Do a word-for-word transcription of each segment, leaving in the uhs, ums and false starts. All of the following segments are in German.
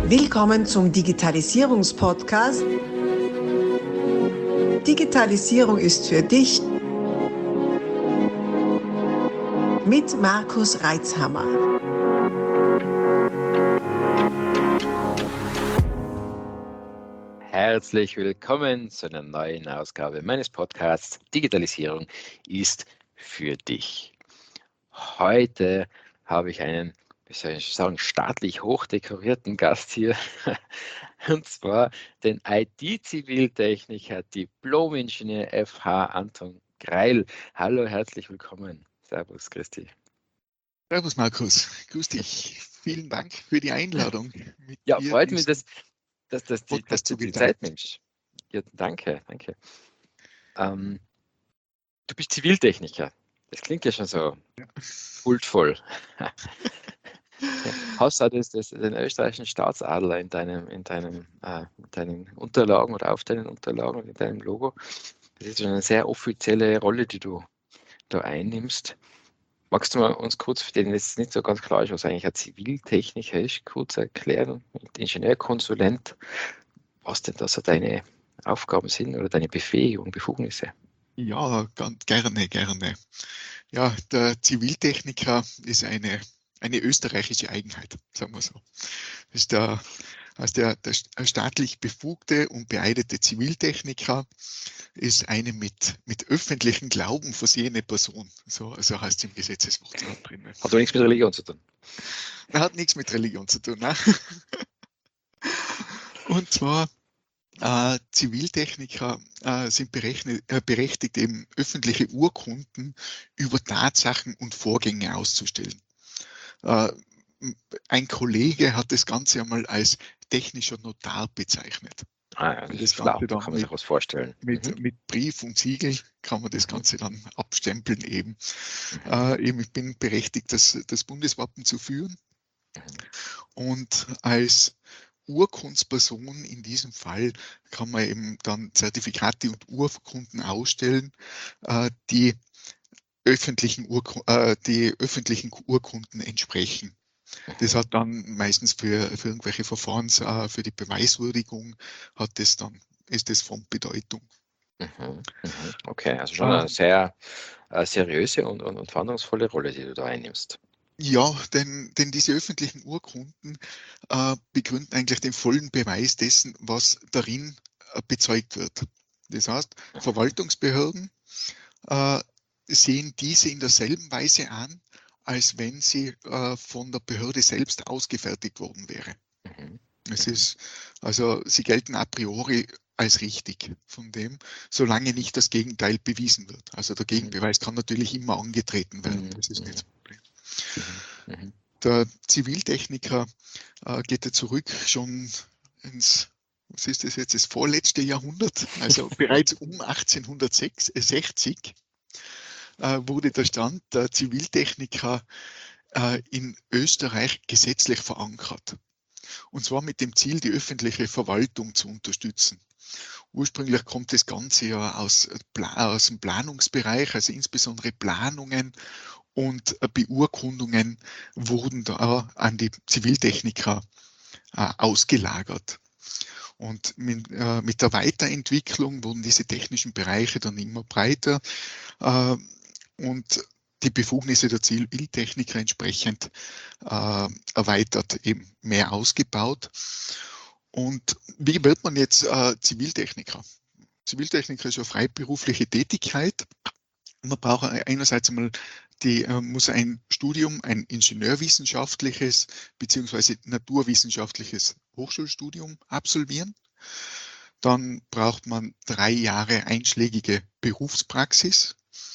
Willkommen zum Digitalisierungspodcast. Digitalisierung ist für dich mit Markus Reitzhammer. Herzlich willkommen zu einer neuen Ausgabe meines Podcasts Digitalisierung ist für dich. Heute habe ich einen, wie soll ich sagen, staatlich hochdekorierten Gast hier, und zwar den I T-Ziviltechniker, Diplom-Ingenieur F H Anton Greil. Hallo, herzlich willkommen. Servus, Christi. Servus Markus, grüß dich. Vielen Dank für die Einladung. Mit Ja, dir freut mich, dass, dass, dass, die, dass Podcast du zu die gestalten. Zeit nimmst. Ja, danke, danke. Ähm, du bist Ziviltechniker. Das klingt ja schon so kultvoll. Hast du das, das, den österreichischen Staatsadler in deinem, in deinem, äh, in deinen Unterlagen oder auf deinen Unterlagen oder in deinem Logo? Das ist schon eine sehr offizielle Rolle, die du da einnimmst. Magst du mal uns kurz, für den es nicht so ganz klar ist, was eigentlich ein Ziviltechniker ist, kurz erklären, Ingenieurkonsulent, was denn da so deine Aufgaben sind oder deine Befähigung, Befugnisse? Ja, ganz gerne, gerne. Ja, der Ziviltechniker ist eine, eine österreichische Eigenheit, sagen wir so. Das ist der, also der, der staatlich befugte und beeidete Ziviltechniker ist eine mit, mit öffentlichem Glauben versehene Person. So, so heißt es im Gesetzesbuch drin. Hat aber nichts mit Religion zu tun. Hat nichts mit Religion zu tun. Ne? Und zwar Äh, Ziviltechniker äh, sind berechnet, äh, berechtigt, eben öffentliche Urkunden über Tatsachen und Vorgänge auszustellen. Äh, ein Kollege hat das Ganze einmal als technischer Notar bezeichnet. Ah, ja, das, das ist schlau, Ganze da dann kann man sich mit, was vorstellen. mit, Mhm. mit Brief und Siegel kann man das Mhm. Ganze dann abstempeln eben. Mhm. Äh, eben ich bin berechtigt, das, das Bundeswappen zu führen. Und als Urkundsperson in diesem Fall kann man eben dann Zertifikate und Urkunden ausstellen, äh, die öffentlichen, Urku äh, die öffentlichen Urkunden entsprechen. Das hat dann meistens für, für irgendwelche Verfahren, äh, für die Beweiswürdigung, hat das dann, ist das von Bedeutung. Mhm. Mhm. Okay, also schon Äh, eine sehr äh, seriöse und, und, und verantwortungsvolle Rolle, die du da einnimmst. Ja, denn, denn diese öffentlichen Urkunden äh, begründen eigentlich den vollen Beweis dessen, was darin äh, bezeugt wird. Das heißt, Verwaltungsbehörden äh, sehen diese in derselben Weise an, als wenn sie äh, von der Behörde selbst ausgefertigt worden wäre. Mhm. Es Mhm. ist, also sie gelten a priori als richtig von dem, solange nicht das Gegenteil bewiesen wird. Also der Gegenbeweis kann natürlich immer angetreten werden. Das ist nicht das Problem. Mhm. Mhm. Der Ziviltechniker äh, geht ja zurück schon ins, was ist das jetzt, das vorletzte Jahrhundert, also bereits um achtzehnhundertsechzig äh, wurde der Stand der Ziviltechniker äh, in Österreich gesetzlich verankert. Und zwar mit dem Ziel, die öffentliche Verwaltung zu unterstützen. Ursprünglich kommt das Ganze ja aus, aus dem Planungsbereich, also insbesondere Planungen und Beurkundungen wurden da an die Ziviltechniker äh, ausgelagert. Und mit, äh, mit der Weiterentwicklung wurden diese technischen Bereiche dann immer breiter äh, und die Befugnisse der Ziviltechniker entsprechend äh, erweitert, eben mehr ausgebaut. Und wie wird man jetzt äh, Ziviltechniker? Ziviltechniker ist eine freiberufliche Tätigkeit. Man braucht einerseits einmal die, äh, muss ein Studium, ein ingenieurwissenschaftliches beziehungsweise naturwissenschaftliches Hochschulstudium absolvieren. Dann braucht man drei Jahre einschlägige Berufspraxis.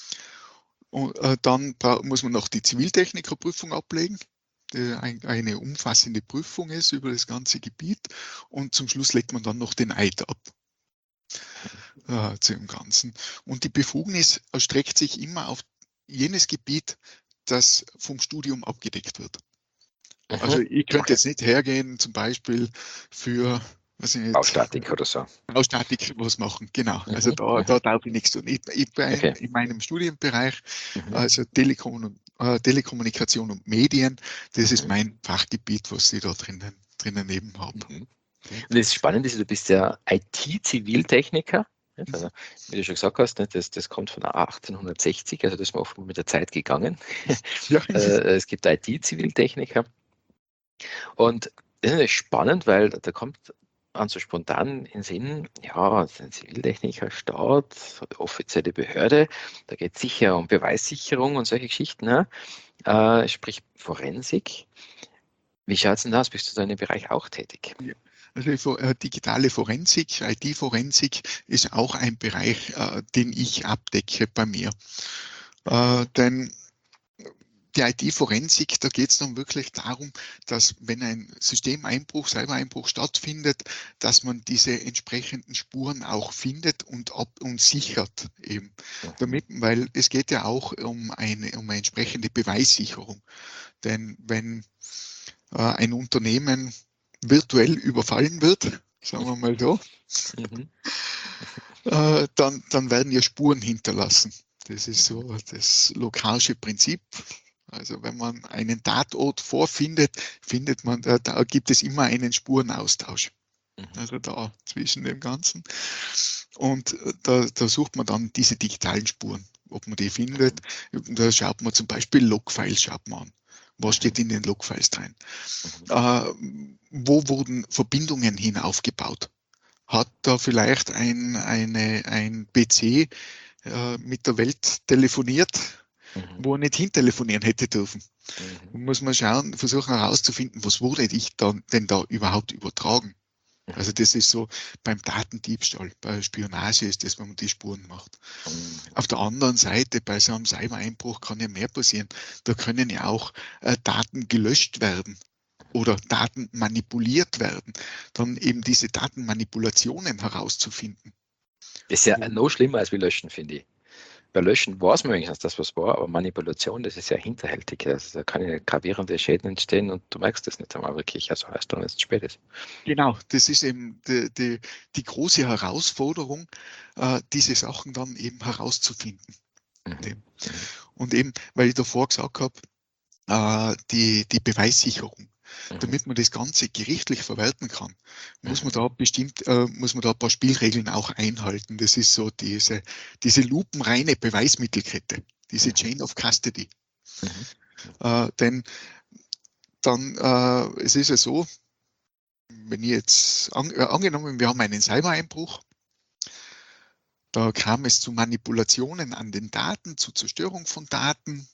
Und äh, dann muss man noch die Ziviltechnikerprüfung ablegen, die ein, eine umfassende Prüfung ist über das ganze Gebiet. Und zum Schluss legt man dann noch den Eid ab äh, zu dem Ganzen. Und die Befugnis erstreckt sich immer auf jenes Gebiet, das vom Studium abgedeckt wird. Mhm. Also ich könnte Okay. jetzt nicht hergehen, zum Beispiel für was ich nicht, Baustatik oder so. Baustatik was machen, genau. Mhm. Also da, Mhm. da darf ich nichts tun. Ich, ich bin Okay. in meinem Studienbereich, Mhm. also Telekom, äh, Telekommunikation und Medien, das ist Mhm. mein Fachgebiet, was ich da drinnen, drinnen eben habe. Mhm. Und das Spannende ist, du bist ja I T-Ziviltechniker. Also, wie du schon gesagt hast, das, das kommt von achtzehnhundertsechzig, also das ist mir oft mit der Zeit gegangen. Ja. Es gibt I T-Ziviltechniker. Und das ist natürlich spannend, weil da kommt an so spontan in den Sinn, ja, ein Ziviltechniker, Staat, offizielle Behörde, da geht es sicher um Beweissicherung und solche Geschichten, ne? Äh, sprich Forensik. Wie schaut es denn aus? Bist du da in dem Bereich auch tätig? Ja. Also äh, digitale Forensik, I T-Forensik ist auch ein Bereich, äh, den ich abdecke bei mir. Äh, denn die I T-Forensik, da geht es dann wirklich darum, dass wenn ein Systemeinbruch, Cybereinbruch stattfindet, dass man diese entsprechenden Spuren auch findet und, ab und sichert eben. Damit, weil es geht ja auch um eine, um eine entsprechende Beweissicherung. Denn wenn äh, ein Unternehmen virtuell überfallen wird, sagen wir mal so, Mhm. äh, dann, dann werden ja Spuren hinterlassen. Das ist so das Locke'sche Prinzip. Also wenn man einen Tatort vorfindet, findet man, da, da gibt es immer einen Spurenaustausch. Also da zwischen dem Ganzen. Und da, da sucht man dann diese digitalen Spuren, ob man die findet. Da schaut man zum Beispiel Logfiles, schaut man an. Was steht in den Logfiles drin? Äh, wo wurden Verbindungen hin aufgebaut? Hat da vielleicht ein, eine, ein P C äh, mit der Welt telefoniert, Mhm. wo er nicht hintelefonieren hätte dürfen? Mhm. Muss man schauen, versuchen herauszufinden, was wurde ich dann denn da überhaupt übertragen? Also das ist so beim Datendiebstahl, bei Spionage ist das, wenn man die Spuren macht. Mhm. Auf der anderen Seite, bei so einem Cybereinbruch kann ja mehr passieren. Da können ja auch äh, Daten gelöscht werden oder Daten manipuliert werden. Dann eben diese Datenmanipulationen herauszufinden. Das ist ja noch schlimmer als wir löschen, finde ich. Bei Löschen weiß man wenigstens, dass was war, aber Manipulation, das ist ja hinterhältig. Also da kann ja gravierende Schäden entstehen und du merkst das nicht einmal wirklich, also erst dann, wenn es zu spät ist. Genau, das ist eben die, die, die große Herausforderung, äh, diese Sachen dann eben herauszufinden. Mhm. Und eben, weil ich davor gesagt habe, äh, die, die Beweissicherung. Mhm. Damit man das Ganze gerichtlich verwerten kann, muss Mhm. man da bestimmt, äh, muss man da ein paar Spielregeln auch einhalten. Das ist so diese, diese lupenreine Beweismittelkette, diese Mhm. Chain of Custody. Mhm. Äh, denn dann, äh, es ist ja so, wenn ich jetzt, an, äh, angenommen, wir haben einen Cybereinbruch, da kam es zu Manipulationen an den Daten, zu Zerstörung von Daten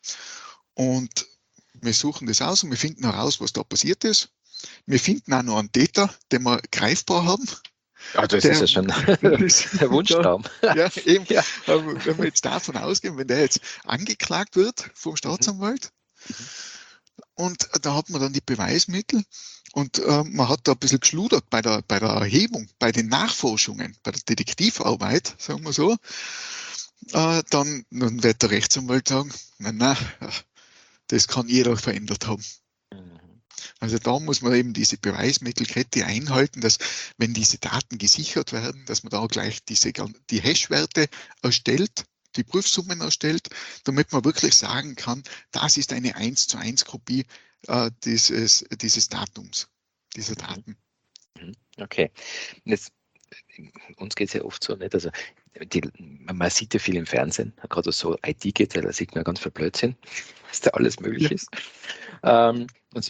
und wir suchen das aus und wir finden heraus, was da passiert ist. Wir finden auch noch einen Täter, den wir greifbar haben. Ah, das Der, ist ja schon das ist, der Wunschtraum. ja, eben, Ja. aber wenn wir jetzt davon ausgehen, wenn der jetzt angeklagt wird vom Staatsanwalt, Mhm. und da hat man dann die Beweismittel und äh, man hat da ein bisschen geschludert bei der, bei der Erhebung, bei den Nachforschungen, bei der Detektivarbeit, sagen wir so, äh, dann, dann wird der Rechtsanwalt sagen, na, na, das kann jeder verändert haben. Mhm. Also da muss man eben diese Beweismittelkette einhalten, dass wenn diese Daten gesichert werden, dass man da gleich diese, die Hash-Werte erstellt, die Prüfsummen erstellt, damit man wirklich sagen kann, das ist eine eins zu eins Kopie äh, dieses, dieses Datums, dieser Daten. Okay. Und jetzt, uns geht es ja oft so nicht. Also die, man sieht ja viel im Fernsehen, gerade so I T geht, da sieht man ganz viel Blödsinn, was da alles möglich Ja. ist. Ähm, und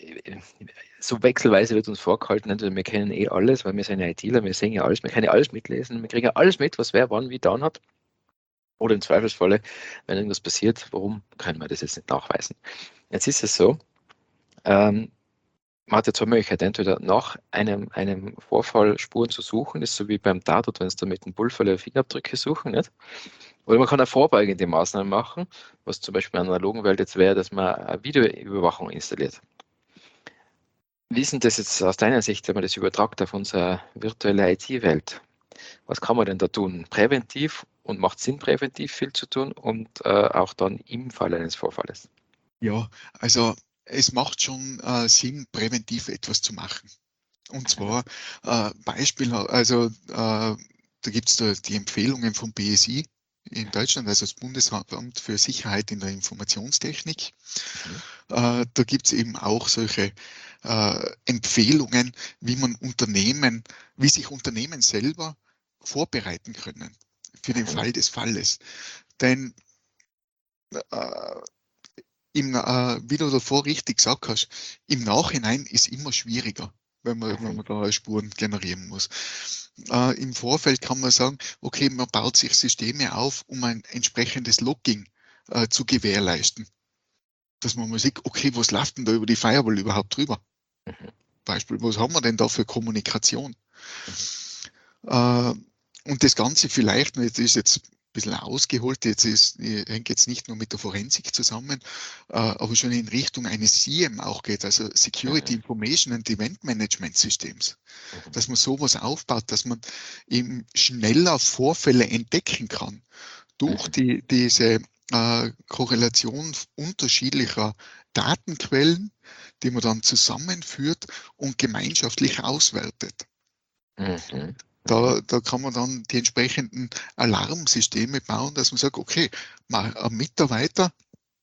so wechselweise wird uns vorgehalten, also wir kennen eh alles, weil wir sind ITler, wir sehen ja alles, wir können ja alles mitlesen, wir kriegen ja alles mit, was wer wann wie getan hat. Oder im Zweifelsfalle, wenn irgendwas passiert, warum können wir das jetzt nicht nachweisen? Jetzt ist es so, ähm, man hat ja zwei Möglichkeiten, entweder nach einem, einem Vorfall Spuren zu suchen, das ist so wie beim Tatort, wenn es da mit dem Pulverle Fingerabdrücke suchen, nicht? Oder man kann eine vorbeugende Maßnahme machen, was zum Beispiel in der analogen Welt jetzt wäre, dass man eine Videoüberwachung installiert. Wie ist denn das jetzt aus deiner Sicht, wenn man das übertragt auf unsere virtuelle I T-Welt? Was kann man denn da tun? Präventiv und macht Sinn, präventiv viel zu tun und äh, auch dann im Fall eines Vorfalles? Ja, also es macht schon äh, Sinn, präventiv etwas zu machen. Und zwar äh, Beispiel, also äh, da gibt es da die Empfehlungen vom B S I, in Deutschland, also das Bundesamt für Sicherheit in der Informationstechnik. Mhm. Äh, da gibt es eben auch solche äh, Empfehlungen, wie man Unternehmen, wie sich Unternehmen selber vorbereiten können für den Fall des Falles. Denn äh, im, äh, wie du davor richtig gesagt hast, im Nachhinein ist immer schwieriger, wenn man, wenn man da Spuren generieren muss. Äh, Im Vorfeld kann man sagen, okay, man baut sich Systeme auf, um ein entsprechendes Logging äh, zu gewährleisten. Dass man mal sieht, okay, was läuft denn da über die Firewall überhaupt drüber? Mhm. Beispiel, was haben wir denn da für Kommunikation? Mhm. Äh, und das Ganze vielleicht, das ist jetzt ein bisschen ausgeholt, jetzt ist, hängt jetzt nicht nur mit der Forensik zusammen, äh, aber schon in Richtung eines S I E M auch geht, also Security Information and Event Management Systems, dass man sowas aufbaut, dass man eben schneller Vorfälle entdecken kann durch die, diese äh, Korrelation unterschiedlicher Datenquellen, die man dann zusammenführt und gemeinschaftlich auswertet. Mhm. Da, da kann man dann die entsprechenden Alarmsysteme bauen, dass man sagt, okay, mal ein Mitarbeiter,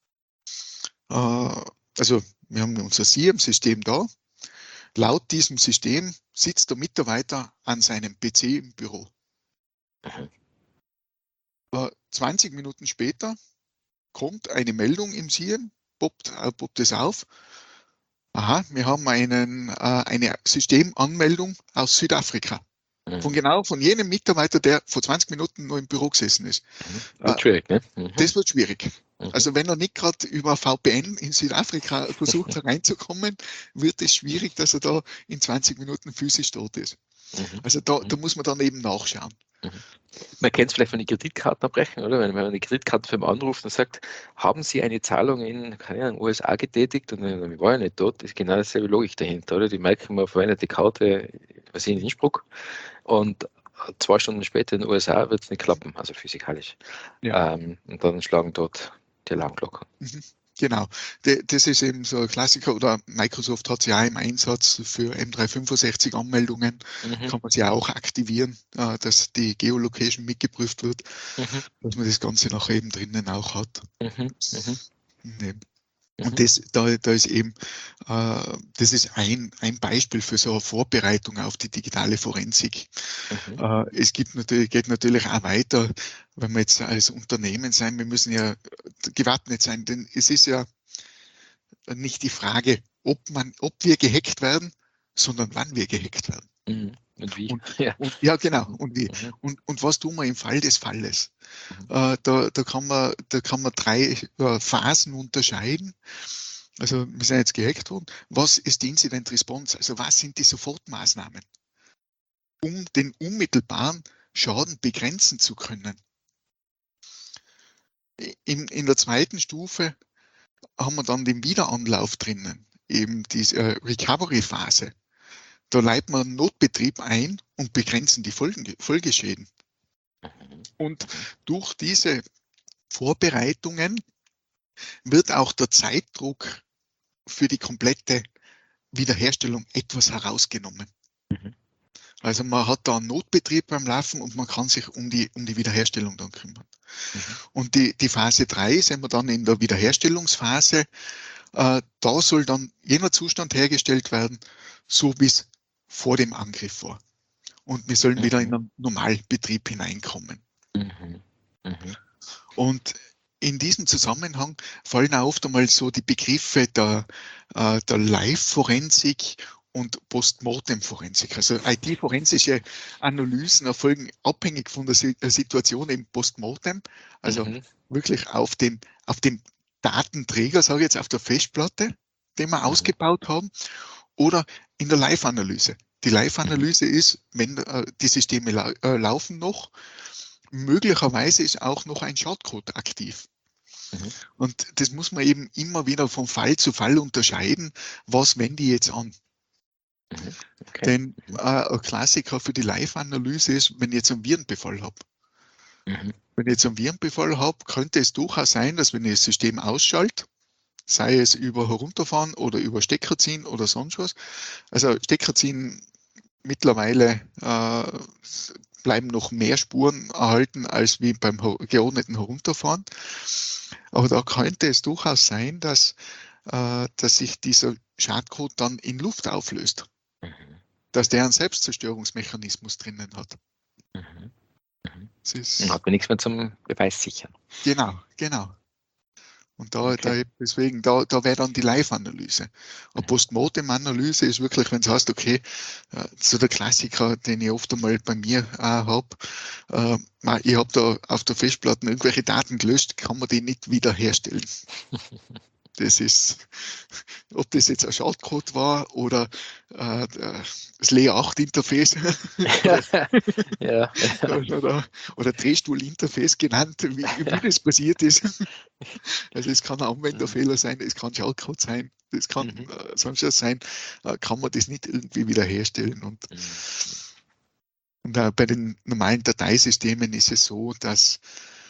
äh, also wir haben unser S I E M-System da, laut diesem System sitzt der Mitarbeiter an seinem P C im Büro. Mhm. Äh, zwanzig Minuten später kommt eine Meldung im S I E M, poppt, äh, poppt es auf. Aha, wir haben einen, äh, eine Systemanmeldung aus Südafrika. Von genau, von jenem Mitarbeiter, der vor zwanzig Minuten nur im Büro gesessen ist. Mhm. Wird schwierig, ne? Mhm. Das wird schwierig. Mhm. Also wenn er nicht gerade über V P N in Südafrika versucht reinzukommen, wird es schwierig, dass er da in zwanzig Minuten physisch dort ist. Mhm. Also da, da muss man dann eben nachschauen. Mhm. Man kennt es vielleicht von den Kreditkarten abbrechen, oder? Wenn man eine Kreditkartenfirma anruft und sagt, haben Sie eine Zahlung in, keine Ahnung, U S A getätigt? Und dann, ich war ja nicht dort, ist genau dasselbe Logik dahinter, oder? Die merken, man verwendet die Karte, was in Innsbruck, und zwei Stunden später in den U S A wird es nicht klappen, also physikalisch. Ja. Ähm, und dann schlagen dort die Alarmglocken. Mhm. Genau, das ist eben so ein Klassiker, oder Microsoft hat es ja auch im Einsatz für M dreihundertfünfundsechzig Anmeldungen, mhm. kann man sie ja auch aktivieren, dass die Geolocation mitgeprüft wird, mhm. dass man das Ganze nachher eben drinnen auch hat. Mhm. Mhm. Und das, da, da ist eben, äh, das ist ein, ein Beispiel für so eine Vorbereitung auf die digitale Forensik. Mhm. Äh, es gibt natürlich, geht natürlich auch weiter, wenn wir jetzt als Unternehmen sein, wir müssen ja gewappnet sein, denn es ist ja nicht die Frage, ob man, ob wir gehackt werden, sondern wann wir gehackt werden. Mhm. Und wie? Und, ja. Und, ja, genau. Und wie? Mhm. Und, und was tun wir im Fall des Falles? Mhm. Äh, da, da, kann man, da kann man drei äh, Phasen unterscheiden. Also wir sind jetzt gehackt worden. Was ist die Incident Response? Also was sind die Sofortmaßnahmen, um den unmittelbaren Schaden begrenzen zu können? In, in der zweiten Stufe haben wir dann den Wiederanlauf drinnen, eben diese äh, Recovery-Phase. Da leiten wir einen Notbetrieb ein und begrenzen die Folgen, Folgeschäden. Und durch diese Vorbereitungen wird auch der Zeitdruck für die komplette Wiederherstellung etwas herausgenommen. Mhm. Also man hat da einen Notbetrieb beim Laufen und man kann sich um die, um die Wiederherstellung dann kümmern. Mhm. Und die, die Phase drei sind wir dann in der Wiederherstellungsphase. Äh, da soll dann jener Zustand hergestellt werden, so wie es vor dem Angriff war. Und wir sollen mhm. wieder in einen Normalbetrieb hineinkommen. Mhm. Mhm. Und in diesem Zusammenhang fallen auch oft einmal so die Begriffe der, äh, der Live-Forensik und Postmortem-Forensik. Also I T-forensische Analysen erfolgen abhängig von der Situation im Postmortem, also mhm. wirklich auf dem, auf dem Datenträger, sage ich jetzt, auf der Festplatte, den wir mhm. ausgebaut haben, oder in der Live-Analyse. Die Live-Analyse mhm. ist, wenn äh, die Systeme lau äh, laufen noch, möglicherweise ist auch noch ein Schadcode aktiv. Mhm. Und das muss man eben immer wieder von Fall zu Fall unterscheiden, was wende ich jetzt an. Mhm. Okay. Denn äh, ein Klassiker für die Live-Analyse ist, wenn ich jetzt einen Virenbefall habe. Mhm. Wenn ich jetzt einen Virenbefall habe, könnte es durchaus sein, dass wenn ich das System ausschalte, sei es über Herunterfahren oder über Stecker ziehen oder sonst was. Also Stecker ziehen mittlerweile äh, bleiben noch mehr Spuren erhalten als wie beim geordneten Herunterfahren. Aber da könnte es durchaus sein, dass, äh, dass sich dieser Schadcode dann in Luft auflöst. Mhm. Dass der einen Selbstzerstörungsmechanismus drinnen hat. Mhm. Mhm. Das Dann ist, hat man nichts mehr zum Beweis sichern. genau, genau. Und da, Okay. da deswegen, da, da wäre dann die Live-Analyse. Eine Mhm. Postmortem-Analyse ist wirklich, wenn du sagst, okay, äh, so der Klassiker, den ich oft einmal bei mir äh, habe, äh, ich habe da auf der Festplatte irgendwelche Daten gelöscht, kann man die nicht wiederherstellen. Das ist, ob das jetzt ein Schadcode war oder äh, das Layer acht Interface oder, Ja. oder, oder Drehstuhl-Interface genannt, wie, wie das passiert ist. Also es kann ein Anwenderfehler sein, es kann Schadcode sein, das kann Mhm. äh, sonst was sein, äh, kann man das nicht irgendwie wiederherstellen. Und, Mhm. und äh, bei den normalen Dateisystemen ist es so, dass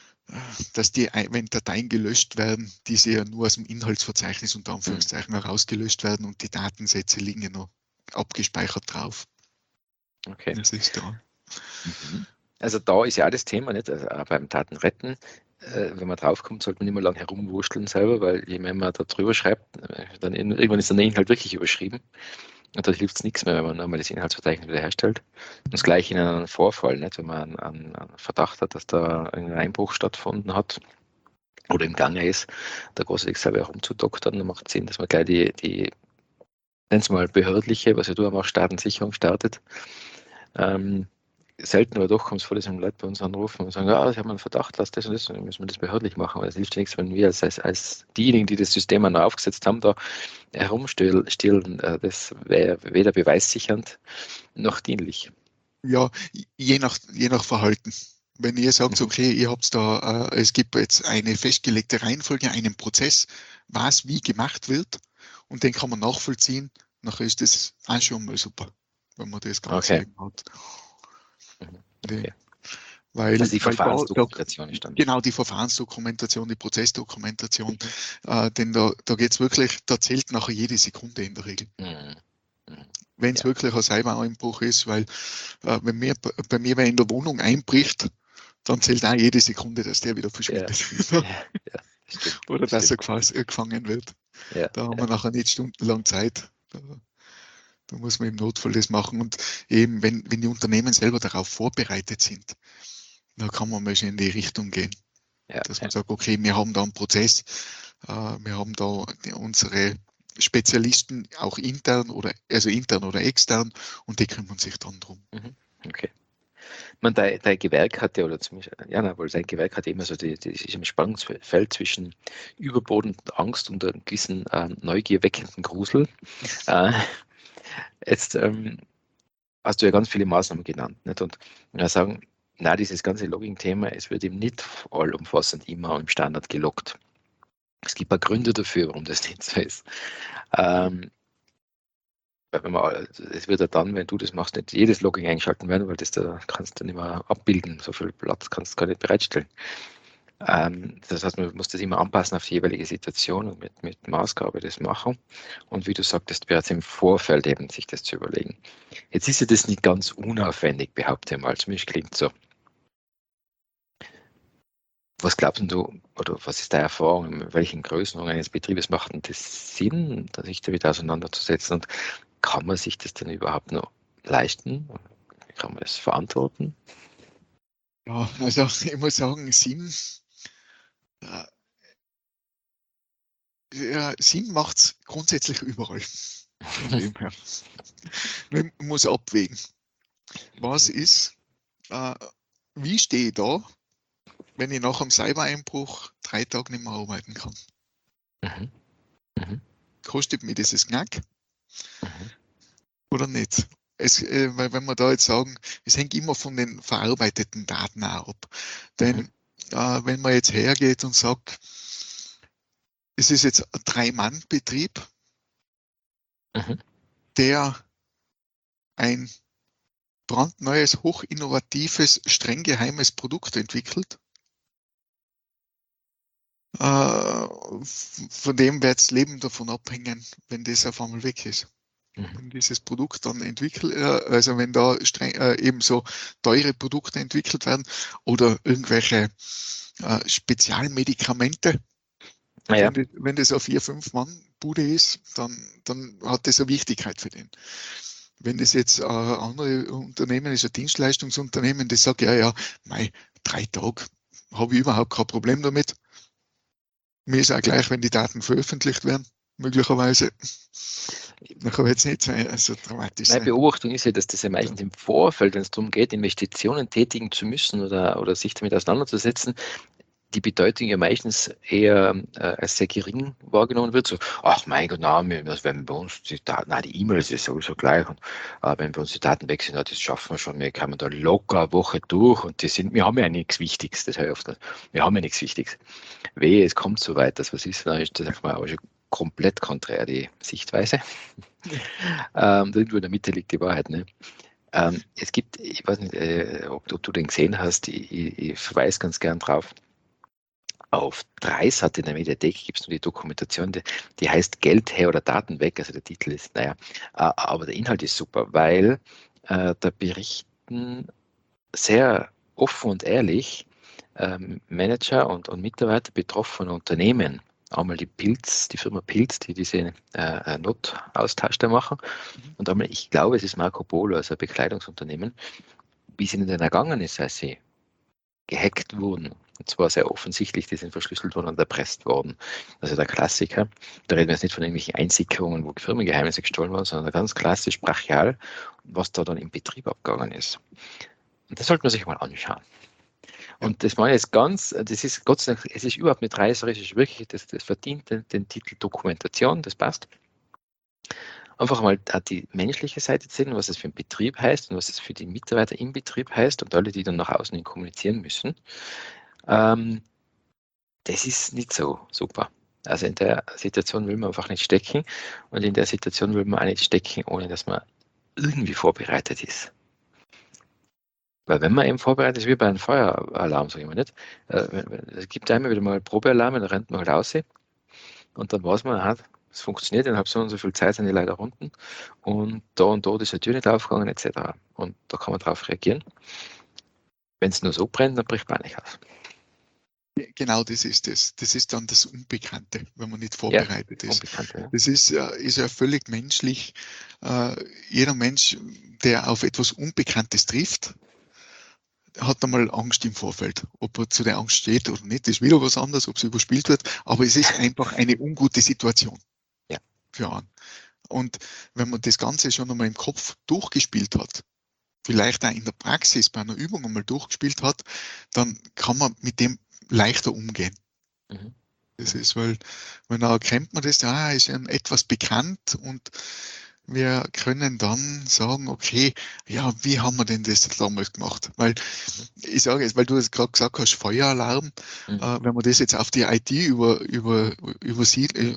dass die, wenn Dateien gelöscht werden, diese ja nur aus dem Inhaltsverzeichnis unter Anführungszeichen herausgelöscht werden und die Datensätze liegen ja noch abgespeichert drauf. Okay. Das ist da. Mhm. Also da ist ja auch das Thema, nicht? Also auch beim Datenretten, äh, wenn man draufkommt, sollte man nicht mehr lange herumwurschteln selber, weil je mehr man da drüber schreibt, äh, dann in, irgendwann ist dann der Inhalt wirklich überschrieben. Und da hilft es nichts mehr, wenn man nochmal das Inhaltsverzeichnis wiederherstellt. Und das gleiche in einem Vorfall, nicht? Wenn man einen, einen Verdacht hat, dass da ein Einbruch stattgefunden hat oder im Gange ist, da großartig selber herumzudoktern, dann macht es Sinn, dass man gleich die, die nennen es mal behördliche, was ja du auch Datensicherung startet. Ähm, selten aber doch kommt es vor, dass Leute bei uns anrufen und sagen, ja, ich habe einen Verdacht, lass das und das, dann müssen wir das behördlich machen, weil es hilft ja nichts, wenn wir als, als, als diejenigen, die das System noch aufgesetzt haben, da herumstehlen. Das wäre weder beweissichernd noch dienlich. Ja, je nach, je nach Verhalten. Wenn ihr sagt, Mhm. okay, ihr habt da, äh, es gibt jetzt eine festgelegte Reihenfolge, einen Prozess, was wie gemacht wird, und den kann man nachvollziehen, nachher ist das auch schon mal super, wenn man das Ganze Okay. eben hat. Mhm. Die, Okay. weil, Also die weil da, da, Verfahrensdokumentation ist dann. genau, die Verfahrensdokumentation, die Prozessdokumentation, Mhm. äh, denn da, da geht es wirklich, da zählt nachher jede Sekunde in der Regel. Mhm. Mhm. Wenn es Ja. wirklich ein Cybereinbruch ist, weil äh, wenn mir, bei mir wer in der Wohnung einbricht, dann zählt auch jede Sekunde, dass der wieder verschwindet. Ja. Ja. Ja. Stimmt. Oder dass er Stimmt. gefangen wird. Ja. Da haben Ja. wir nachher nicht stundenlang Zeit. Da, da muss man im Notfall das machen. Und eben, wenn, wenn die Unternehmen selber darauf vorbereitet sind, dann kann man mal schon in die Richtung gehen. Ja. Dass Ja. man sagt, okay, wir haben da einen Prozess, äh, wir haben da die, unsere Spezialisten auch intern oder also intern oder extern, und die kümmern sich dann drum. Mhm. Okay. Man, dein, dein Gewerk hatte, oder zumindest, ja, na, wohl sein Gewerk hatte immer so die, die, ist im Spannungsfeld zwischen überbordender Angst und einem gewissen ähm, Neugier weckenden Grusel. Äh, jetzt ähm, hast du ja ganz viele Maßnahmen genannt, nicht? Und wir sagen, na, dieses ganze Logging-Thema, es wird eben nicht allumfassend immer im Standard geloggt. Es gibt ein paar Gründe dafür, warum das nicht so ist. Ähm, wenn man, es wird ja dann, wenn du das machst, nicht jedes Logging eingeschalten werden, weil das da kannst du nicht mehr abbilden. So viel Platz kannst du gar nicht bereitstellen. Ähm, das heißt, man muss das immer anpassen auf die jeweilige Situation und mit, mit Maßgabe das machen. Und wie du sagtest, bereits im Vorfeld eben sich das zu überlegen. Jetzt ist ja das nicht ganz unaufwendig, behaupte ich mal. Zumindest klingt so. Was glaubst du, oder was ist deine Erfahrung, in welchen Größenordnungen eines Betriebes macht denn das Sinn, sich damit auseinanderzusetzen? Und kann man sich das denn überhaupt noch leisten? Kann man das verantworten? Ja, also ich muss sagen, Sinn, äh, ja, Sinn macht es grundsätzlich überall. Von dem her. Man muss abwägen. Was ist, äh, wie stehe ich da, wenn ich nach einem Cybereinbruch drei Tage nicht mehr arbeiten kann? Mhm. Mhm. Kostet mir dieses Knack Mhm. oder nicht? Es, äh, weil wenn wir da jetzt sagen, es hängt immer von den verarbeiteten Daten auch ab. Denn Mhm. äh, wenn man jetzt hergeht und sagt, es ist jetzt ein Drei-Mann-Betrieb, Mhm. der ein brandneues, hochinnovatives, streng geheimes Produkt entwickelt. Äh, von dem wird das Leben davon abhängen, wenn das auf einmal weg ist. wenn dieses Produkt dann entwickelt, also wenn da streng, äh, eben so teure Produkte entwickelt werden oder irgendwelche äh, Spezialmedikamente, Naja, wenn, das, wenn das eine vier, fünf Mann Bude ist, dann, dann hat das eine Wichtigkeit für den. Wenn das jetzt ein äh, anderes Unternehmen ist, ein Dienstleistungsunternehmen, das sagt, ja, ja, mei, drei Tage habe ich überhaupt kein Problem damit. Mir ist auch gleich, wenn die Daten veröffentlicht werden, möglicherweise. Da kann jetzt nicht so, so dramatisch meine sein. Beobachtung ist ja, dass das ja meistens im Vorfeld, wenn es darum geht, Investitionen tätigen zu müssen oder, oder sich damit auseinanderzusetzen, die Bedeutung ja meistens eher äh, als sehr gering wahrgenommen wird. So, ach mein Gott, na, wenn bei uns die Daten, na, die E-Mails ist sowieso gleich. Und äh, wenn bei uns die Daten weg sind, na, das schaffen wir schon, wir kommen da locker eine Woche durch und die sind, wir haben ja nichts Wichtiges, das höre ich oft. Wir haben ja nichts Wichtiges. Wehe, es kommt so weit, dass was ist, dann ist das einfach mal aber schon komplett konträr die Sichtweise. ähm, irgendwo in der Mitte liegt die Wahrheit. Ne? Ähm, es gibt, ich weiß nicht, äh, ob, ob du den gesehen hast, ich, ich, ich verweise ganz gern drauf. Auf Dreisat in der Mediathek gibt es nur die Dokumentation, die, die heißt Geld her oder Daten weg. Also der Titel ist, naja, äh, aber der Inhalt ist super, weil äh, da berichten sehr offen und ehrlich ähm, Manager und, und Mitarbeiter betroffener Unternehmen. Einmal die Pilz, die Firma Pilz, die diese äh, Notaustausch da machen. Mhm. Und einmal, ich glaube, es ist Marco Polo, also ein Bekleidungsunternehmen, wie es ihnen denn ergangen ist, als sie gehackt wurden. Und zwar sehr offensichtlich, die sind verschlüsselt worden und erpresst worden. Also der Klassiker. Da reden wir jetzt nicht von irgendwelchen Einsickerungen, wo Firmengeheimnisse gestohlen wurden, sondern ganz klassisch brachial, was da dann im Betrieb abgegangen ist. Und das sollte man sich mal anschauen. Und das meine ich jetzt ganz, das ist Gott sei Dank, es ist überhaupt nicht reißerisch, es ist wirklich, das, das verdient den, den Titel Dokumentation, das passt. Einfach mal die menschliche Seite sehen, was es für einen Betrieb heißt und was es für die Mitarbeiter im Betrieb heißt und alle, die dann nach außen hin kommunizieren müssen. Ähm, das ist nicht so super. Also in der Situation will man einfach nicht stecken und in der Situation will man auch nicht stecken, ohne dass man irgendwie vorbereitet ist. Weil wenn man eben vorbereitet ist, wie bei einem Feueralarm, sage ich mal nicht, äh, es gibt einmal wieder mal Probealarme, da rennt man halt raus und dann weiß man, aha, es funktioniert, innerhalb so und so viel Zeit sind die leider unten und da und dort ist die Tür nicht aufgegangen et cetera. Und da kann man darauf reagieren. Wenn es nur so brennt, dann bricht Panik aus. Genau, das ist das. Das ist dann das Unbekannte, wenn man nicht vorbereitet ja, ist. Unbekannte, ja. Das ist, ist ja völlig menschlich. Jeder Mensch, der auf etwas Unbekanntes trifft, hat einmal Angst im Vorfeld. Ob er zu der Angst steht oder nicht, ist wieder was anderes, ob es überspielt wird. Aber es ist einfach eine ungute Situation ja. für einen. Und wenn man das Ganze schon einmal im Kopf durchgespielt hat, vielleicht auch in der Praxis bei einer Übung einmal durchgespielt hat, dann kann man mit dem leichter umgehen. Mhm. Das ist, weil, weil dann erkennt man das, ah, ist ja etwas bekannt und wir können dann sagen, okay, ja, wie haben wir denn das damals gemacht? Weil, ich sage jetzt, weil du es gerade gesagt hast, Feueralarm, mhm. äh, wenn man das jetzt auf die I T über, über, über sie äh,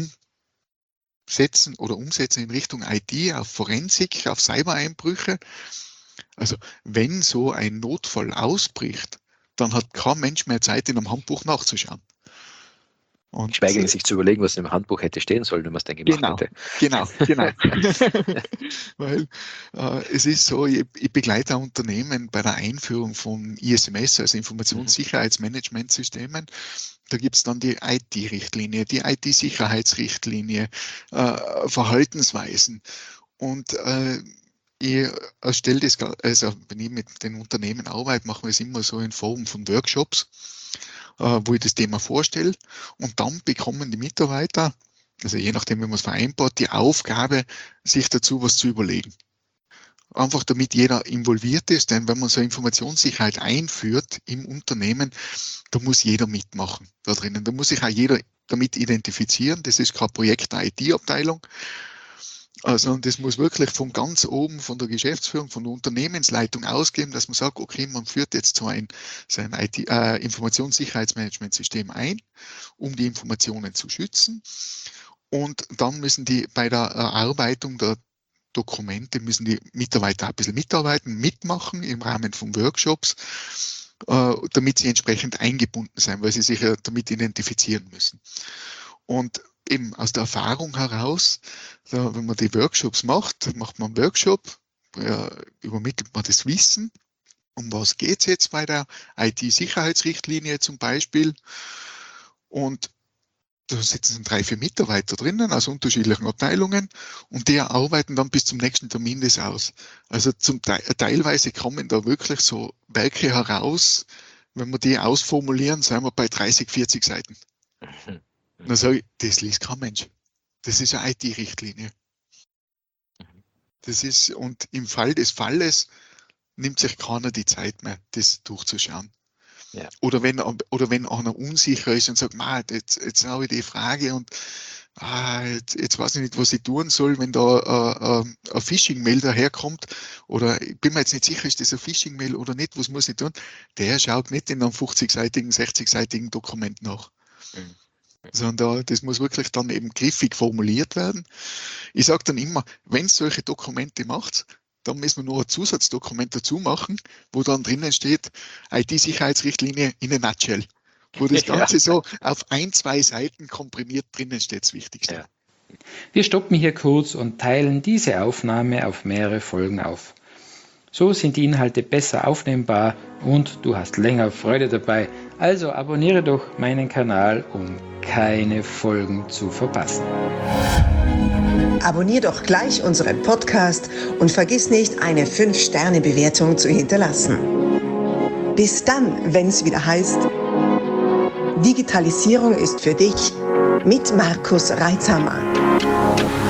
herumsetzen oder umsetzen in Richtung I T, auf Forensik, auf Cybereinbrüche, also wenn so ein Notfall ausbricht, dann hat kein Mensch mehr Zeit, in einem Handbuch nachzuschauen. Und Schweigend sich zu überlegen, was im Handbuch hätte stehen sollen, wenn man es dann gemacht genau, hätte. Genau, genau. Weil äh, es ist so, ich, ich begleite Unternehmen bei der Einführung von I S M S, also Informationssicherheitsmanagementsystemen. Da gibt es dann die I T-Richtlinie, die I T-Sicherheitsrichtlinie, äh, Verhaltensweisen. Und äh, ich erstelle das, also wenn ich mit den Unternehmen arbeite, machen wir es immer so in Form von Workshops, wo ich das Thema vorstelle, und dann bekommen die Mitarbeiter, also je nachdem, wie man es vereinbart, die Aufgabe, sich dazu was zu überlegen. Einfach damit jeder involviert ist, denn wenn man so Informationssicherheit einführt im Unternehmen, da muss jeder mitmachen da drinnen. Da muss sich auch jeder damit identifizieren. Das ist kein Projekt der I T-Abteilung. Also das muss wirklich von ganz oben, von der Geschäftsführung, von der Unternehmensleitung ausgehen, dass man sagt, okay, man führt jetzt so ein, so ein I T, äh, Informationssicherheitsmanagementsystem ein, um die Informationen zu schützen. Und dann müssen die bei der Erarbeitung der Dokumente, müssen die Mitarbeiter ein bisschen mitarbeiten, mitmachen im Rahmen von Workshops, äh, damit sie entsprechend eingebunden sein, weil sie sich ja damit identifizieren müssen. Und eben aus der Erfahrung heraus, da, wenn man die Workshops macht, macht man einen Workshop, ja, übermittelt man das Wissen. Um was geht es jetzt bei der I T-Sicherheitsrichtlinie zum Beispiel? Und da sitzen drei, vier Mitarbeiter drinnen aus unterschiedlichen Abteilungen und die arbeiten dann bis zum nächsten Termin das aus. Also zum Te- teilweise kommen da wirklich so Werke heraus, wenn wir die ausformulieren, sind wir bei dreißig, vierzig Seiten. Mhm. Dann sage ich, das liest kein Mensch. Das ist eine I T-Richtlinie. Das ist, und im Fall des Falles nimmt sich keiner die Zeit mehr, das durchzuschauen. Ja. Oder wenn, oder wenn einer unsicher ist und sagt, Ma, jetzt, jetzt habe ich die Frage und ah, jetzt, jetzt weiß ich nicht, was ich tun soll, wenn da äh, äh, ein Phishing-Mail daherkommt oder ich bin mir jetzt nicht sicher, ist das ein Phishing-Mail oder nicht, was muss ich tun? Der schaut nicht in einem fünfzig-seitigen, sechzig-seitigen Dokument nach. Mhm. Sondern das muss wirklich dann eben griffig formuliert werden. Ich sage dann immer, wenn es solche Dokumente macht, dann müssen wir nur ein Zusatzdokument dazu machen, wo dann drinnen steht, I T-Sicherheitsrichtlinie in a nutshell. Wo das Ja. Ganze so auf ein, zwei Seiten komprimiert drinnen steht, das Wichtigste. Ja. Wir stoppen hier kurz und teilen diese Aufnahme auf mehrere Folgen auf. So sind die Inhalte besser aufnehmbar und du hast länger Freude dabei. Also abonniere doch meinen Kanal, um keine Folgen zu verpassen. Abonnier doch gleich unseren Podcast und vergiss nicht, eine fünf Sterne Bewertung zu hinterlassen. Bis dann, wenn es wieder heißt, Digitalisierung ist für dich mit Markus Reitzhammer.